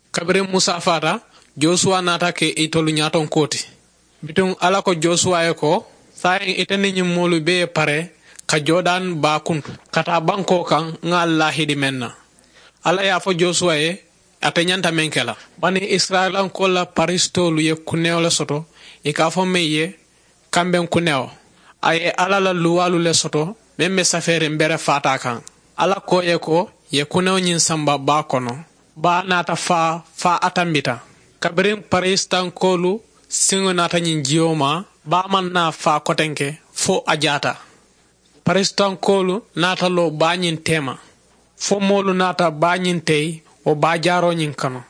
kabire musa fata Joshua nata ke itolu nyaton koti bitun ala ko Joshua e ko sayen itani nyimolu be pare ka jodan ba kuntu kata banko kan nga Allah hidi menna ala ya fo Joshua e atanyanta menkela bani Israel an ko la paristolu ye kuneo le soto e ka fo meye kamben kuneo ay ala la luwalu le soto memme safere mbere fata kan ala ko e ko ye kuneo nyin samba ba kono ba nata fa atambita kabrin paristan kolu singo nata nyin jioma ba man na fa kotenke fo ajata paristan kolu nata lo ba nyin tema fo molu nata ba nyin tey o ba jaro nyin kano